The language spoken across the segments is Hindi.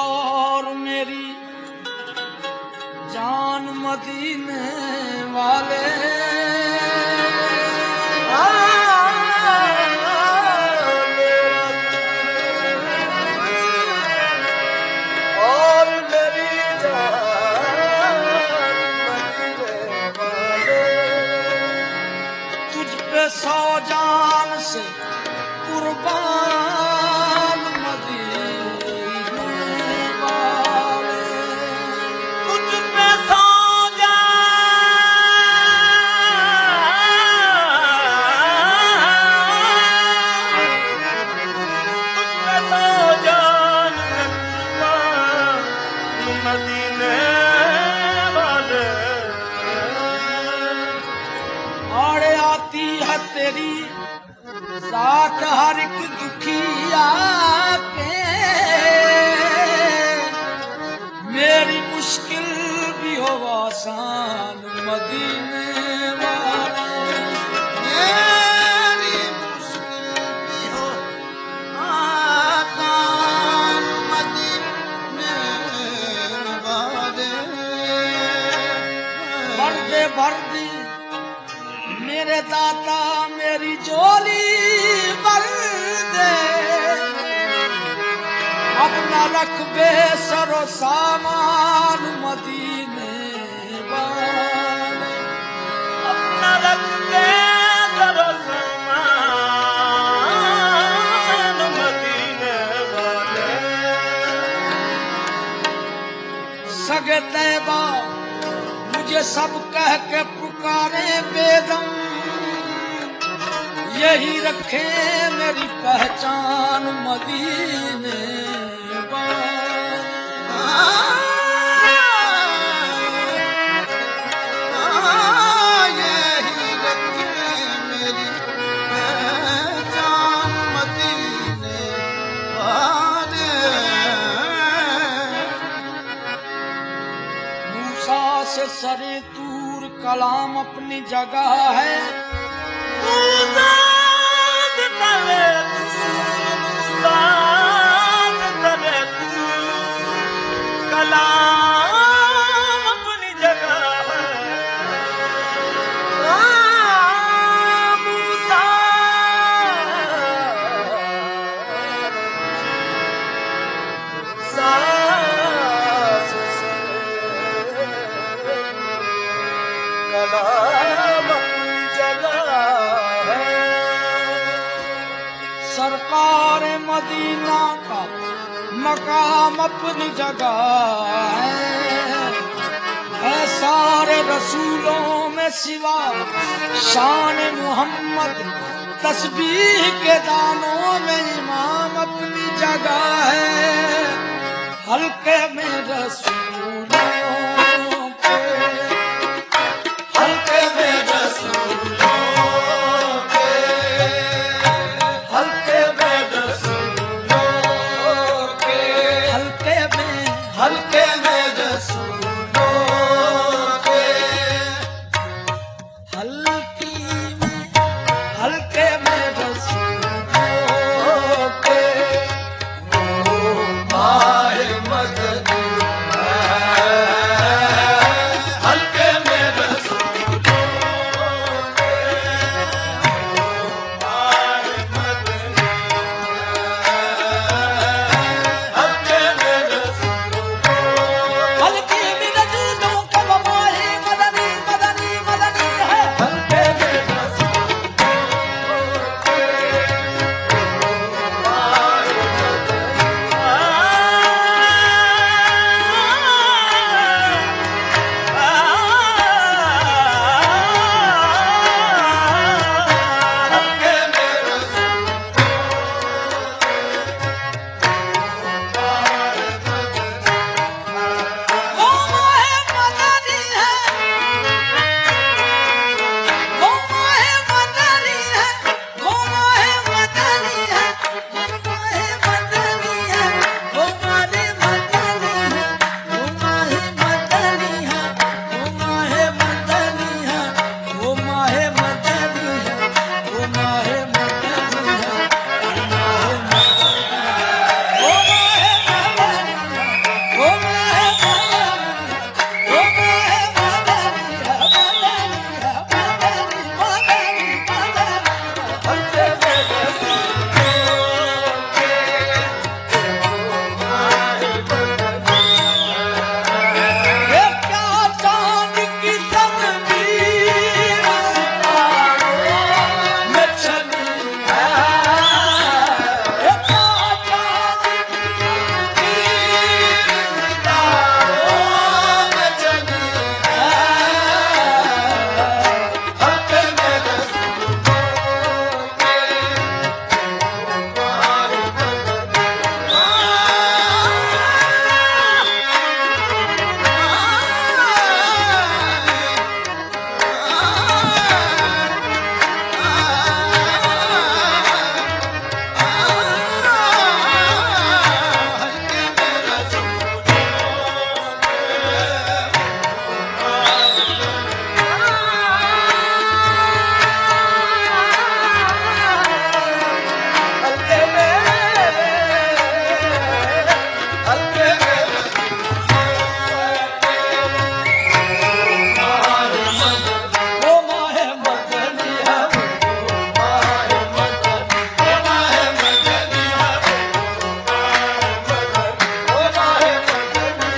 और मेरी जान मदीने वाले और मेरी जान मदीने वाले तुझ पे 100 जान से कुर्बान मदीने वाले तुझ पे 100 जान मदीने वाले आड़े आती है तेरी साथ हर एक दुखिया के मेरी मुश्किल भी हो आसान मदीने वाले मेरी मुश्किल भी हो आसान मदीने वाले भर दे मेरे दाता मेरी झोली भर दे अपना रख बेसरो सामान मदीने वाले अपना रख बेसरो सामान मदीने वाले सगे तैबा मुझे सब कह के पुकारे बेदम यही रखे मेरी पहचान मदीने यही रखे मेरी पहचान मदीने वाले मूसा से सरे दूर कलाम अपनी जगह है कलाम अपनी जगह है मूसा कलाम अपनी जगह है सरकार मदीना का मकाम अपनी जगह है सारे रसूलों में सिवा शान मुहम्मद तस्बीह के दानों में इमाम अपनी जगह है हल्के में रसूलों के हल्के में रसूलों के हल्के में रसूलों के हल्के में रसूलों के हल्के में रसूलों के ओ माहे मदद हल्के में रसूलों के ओ माहे मदद हल्के में रसूलों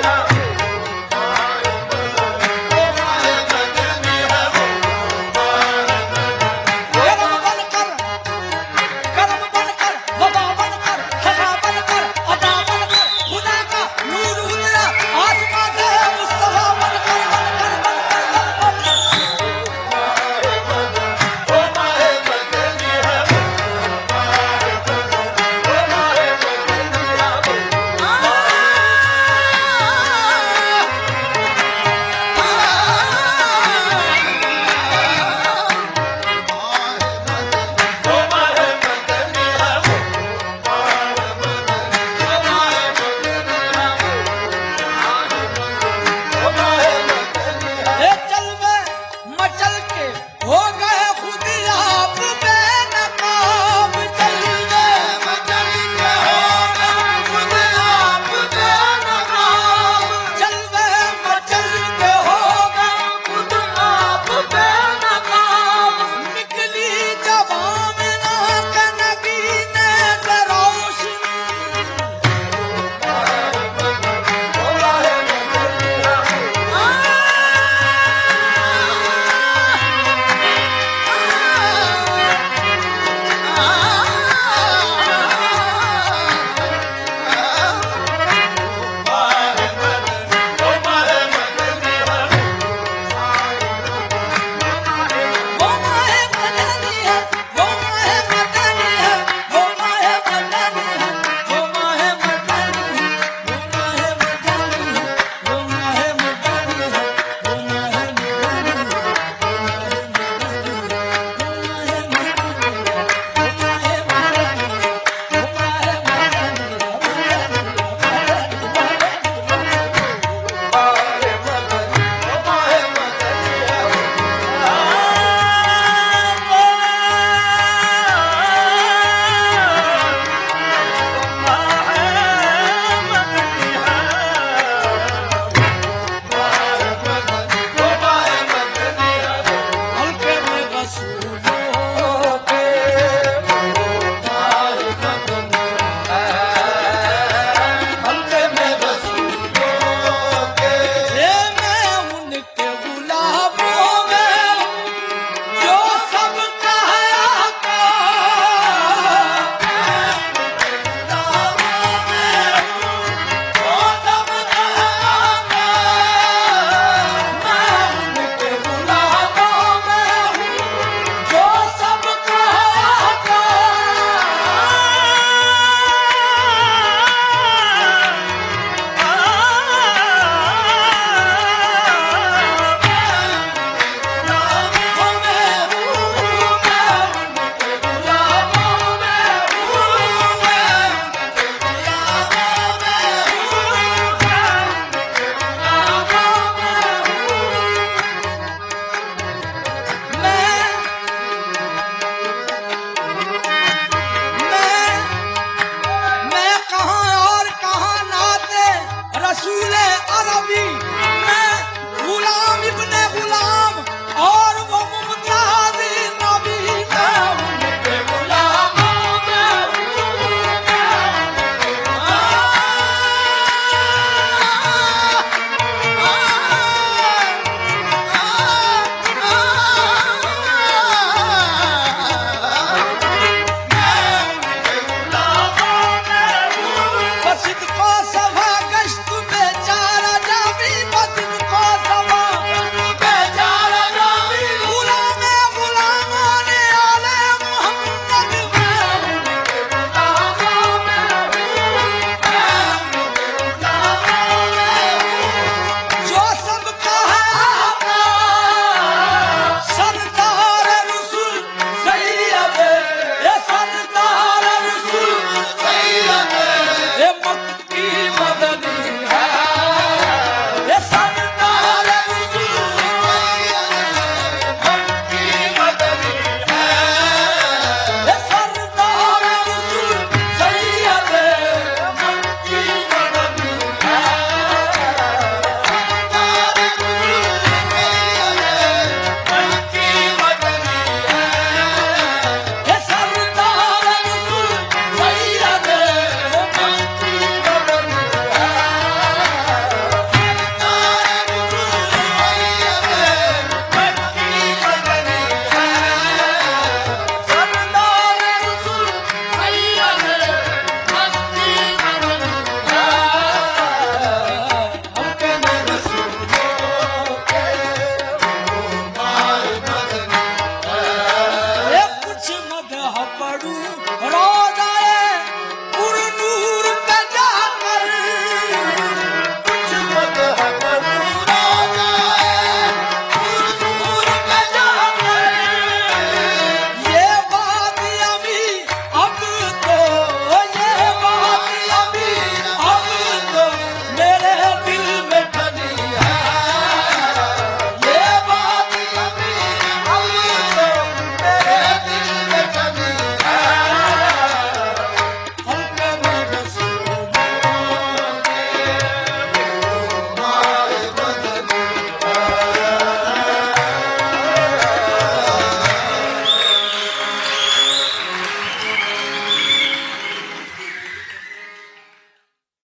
मेरा